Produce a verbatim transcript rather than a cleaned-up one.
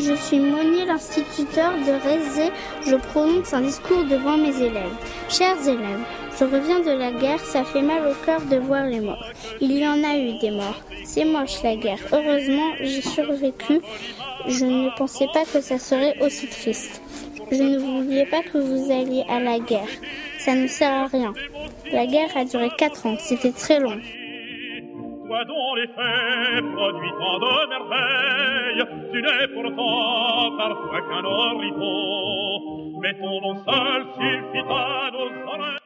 Je suis Monnier, l'instituteur de Rézé. Je prononce un discours devant mes élèves. Chers élèves, je reviens de la guerre, ça fait mal au cœur de voir les morts. Il y en a eu des morts. C'est moche la guerre. Heureusement, j'ai survécu. Je ne pensais pas que ça serait aussi triste. Je ne voulais pas que vous alliez à la guerre. Ça ne sert à rien. La guerre a duré quatre ans. C'était très long. Toi dont les faits produisent tant de merveilles, tu n'es pourtant parfois qu'un oripeau, mais ton nom seul suffit à nos oreilles.